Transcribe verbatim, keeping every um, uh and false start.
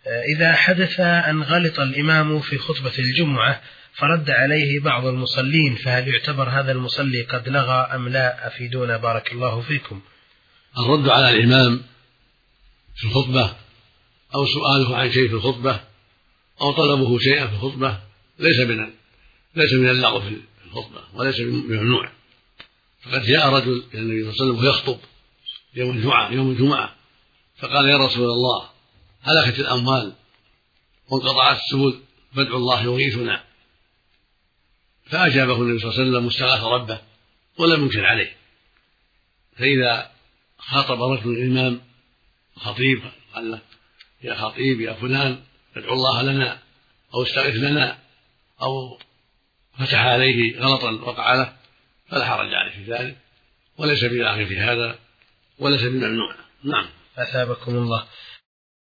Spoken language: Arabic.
إذا حدث أن غلط الإمام في خطبة الجمعة فرد عليه بعض المصلين، فهل يعتبر هذا المصلي قد لغى أم لا؟ أفيدونا بارك الله فيكم. الرد على الإمام في الخطبة أو سؤاله عن شيء في الخطبة أو طلبه شيئا في الخطبة ليس من ليس من اللغو في الخطبة وليس ممنوع. فقد جاء رجل إلى النبي صلى الله عليه وسلم يخطب يوم الجمعة يوم الجمعة فقال: يا رسول الله، هلكت الأموال وانقطعت السبل فادعوا الله يغيثنا. فأجابه النبي صلى الله عليه وسلم واستغاث ربه ولم ينكر عليه. فإذا خاطب رجل الإمام خطيب قال له: يا خطيب يا فلان ادعو الله لنا أو استغث لنا أو فتح عليه غلطا وقع له، فلا حرج عليه في ذلك وليس بلاغ في هذا وليس بممنوع. نعم. أثابكم الله.